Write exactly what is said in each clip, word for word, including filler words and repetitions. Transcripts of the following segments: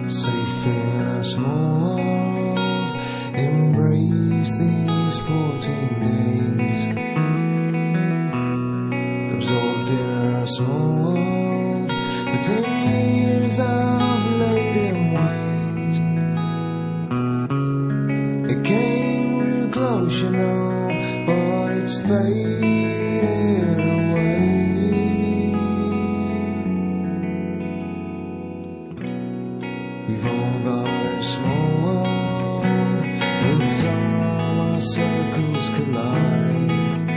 Safe in a small world, embrace these fourteen days. Absorbed in a small world, for ten years I've laid in wait. It came real close, you know, but it's faded away. We've all got a small world, with some our circles collide.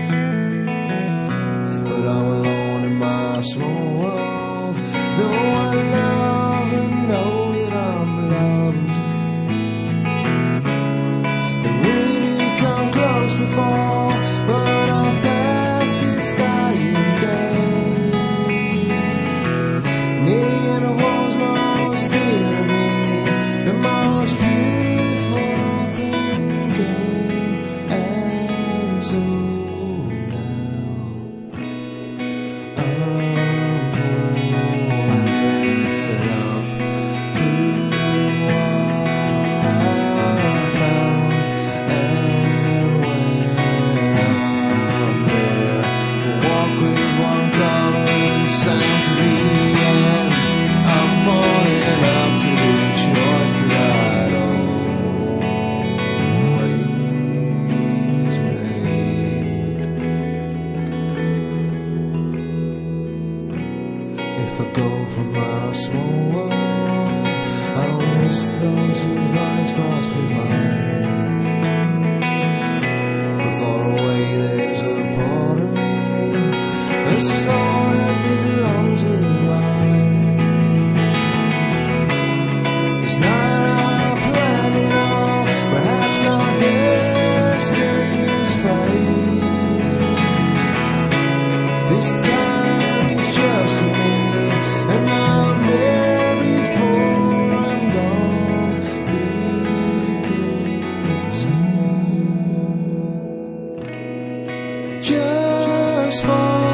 But I'm alone in my small world, though I love and know that I'm loved. It really didn't come close before, but I'll pass this dying day. Nearly in a war's most dear to me, the most beautiful thing came, and so if I go from my small world, I'll miss those whose lines crossed with mine. But far away there's a part of me, a soul that belongs with mine. It's not how I planned it all, perhaps our destiny is fate. This time it's just for me, and I'm there before I'm gone, because I'm just for